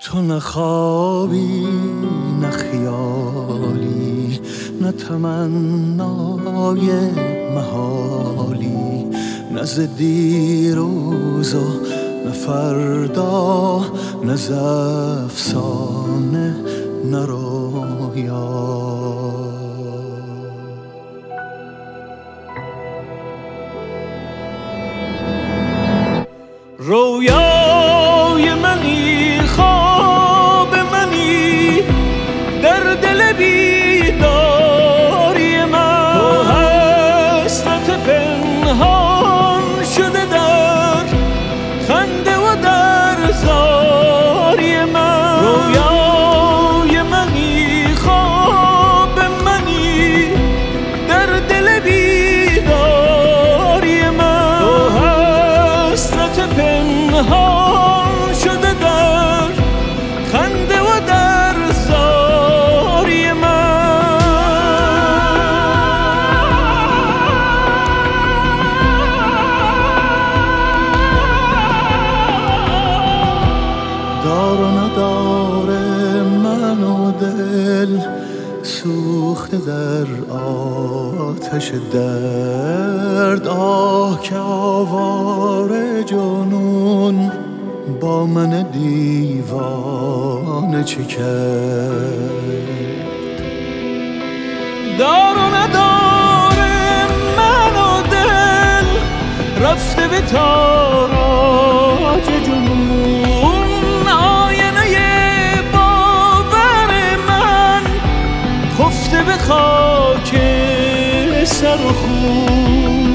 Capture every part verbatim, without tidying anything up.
تو نه خوابی نه خیالی، نه تمنای محالی، نه ز دیروز و نه فردا، نه ز افسانه نه رویا. رویای منی، خواب منی، در دل بیداری من تو حسرت پنهان شده در خنده و در زاری من. رویای منی، خواب منی، در دل بیداری من تو حسرت پنهان شده در خنده و در زاری من. دار و نداره من و دل سوخته در آتش درد. آه که آواره جنون با من دیوانه چه کرد. دار و نداره من و دل رفته به تاراج جنون. آینه باور من خفته به خاک سر و خون.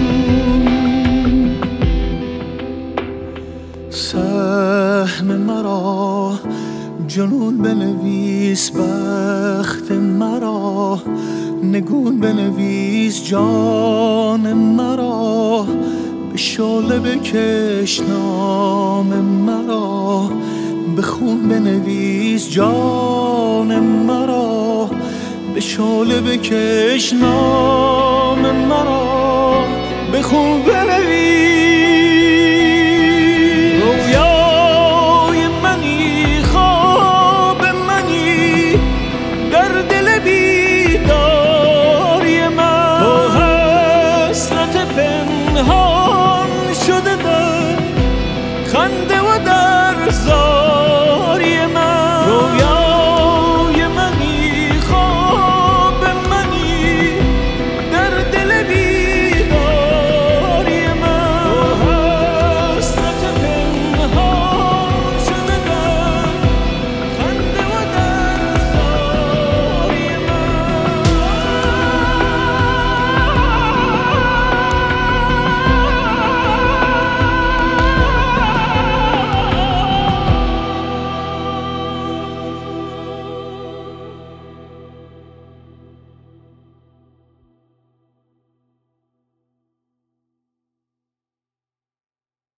سهم مرا جنون بنویس، بخت مرا نگون بنویس، جان مرا به شعله بکش نام مرا، به خون بنویس جان مرا، به شعله بکش نام مرا، به خون بنویس